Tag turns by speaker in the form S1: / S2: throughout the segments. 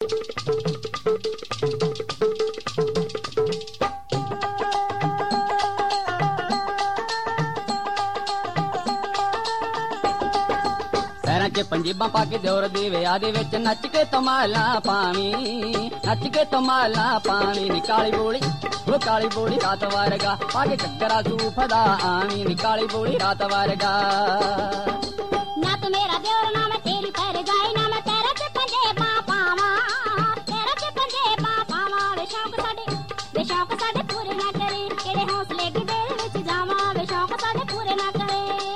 S1: पंजीबा पाके दौर दी विआह दे विच नच के तमाला पावी, नच के तमाला पावी। निकाली बोली वो काली बोली रात वारगा पाके चक्करा सूफदा आवी। निकाली बोली रात वारगा
S2: ना तू मेरा देवर ना मैं तेरी पर जाई ना मैं तेरे च पंजे पावा, तेरे च पंजे पावा। वे शौक साडे पूरे ना करे केड़े हौसले की बेल विच जावा। वे शौक साडे पूरे ना करे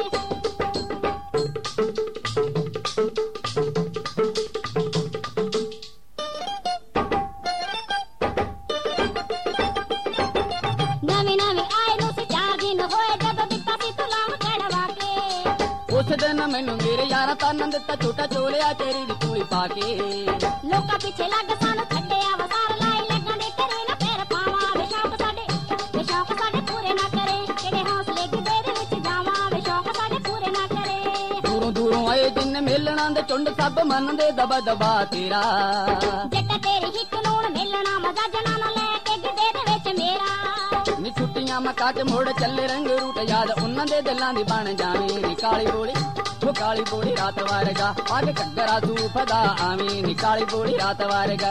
S1: मैनू मेरे यारा तानन दिता झूठा चोलिया तेरी दी तूली पाके।
S2: लोका पीछे लग सानू छड्डिया वसार लाई लगन दे करे ना पैर पावा। वे शौक साडे पूरे ना करे केड़े हौसले की बेर विच जावा। वे शौक साडे पूरे ना करे
S1: दूरों दूरों आए जिन मिलना दे झुंड सब मन दे दबा दबा तेरा।
S2: जट्टा तेरी हिक नून मिलना मजा जना ना लेके गिदे दे विच मेरा।
S1: नी छुट्टियां मका के मुड़ चले रंग रूट याद उन्हां दे दिलां दी बन जावी। निकाली बोली वो काली बोली रात वारगा पाके चक्करा सूफदा आवी। निकाली बोली रात वारगा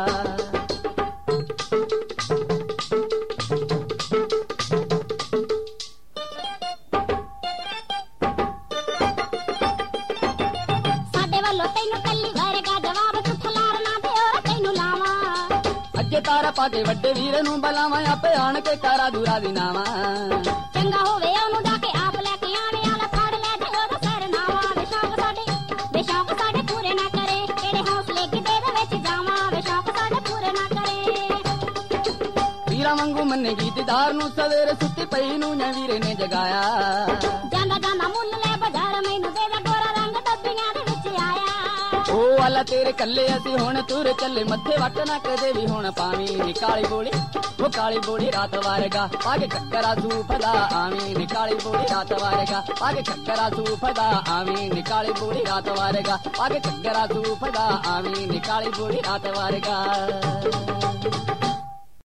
S2: साडे वालों तैनू कल्ली वारगा जवाब तू खलार ना दे और तैनू लावा।
S1: अजे तारा पाके वड्डे वीर नू बलावा आपे आण के कारा दूरा दी नावा।
S2: चंगा होवे ओनू जाके आप लेके आवे आला फड़ ले दे ओदा सर नावा। वे शौक साडे पूरे ना करे केड़े हौसले की बेर विच जावा। वे शौक साडे पूरे ना करे
S1: वीरा वांगू मन्ने गीतदार नू सवेरे सुत्ती पई नू ने वीरे ने जगाया।
S2: जांदा जांदा मुੱਲ ले बाजार मैनू दे दा गोरा रंग डब्बियां दे विच आया।
S1: ओ वाला तेरे कल्ले असी हुण तुर चले मत्थे वट ना कदे भी हुण पावी। निकाली बोली वो काली बोली रात वारगा पाके चक्करा सूफदा आवी। निकाली बोली रात वारगा पाके चक्करा सूफदा आवी। निकाली बोली रात वारगा पाके चक्करा सूफदा आवी। निकाली बोली रात वारगा।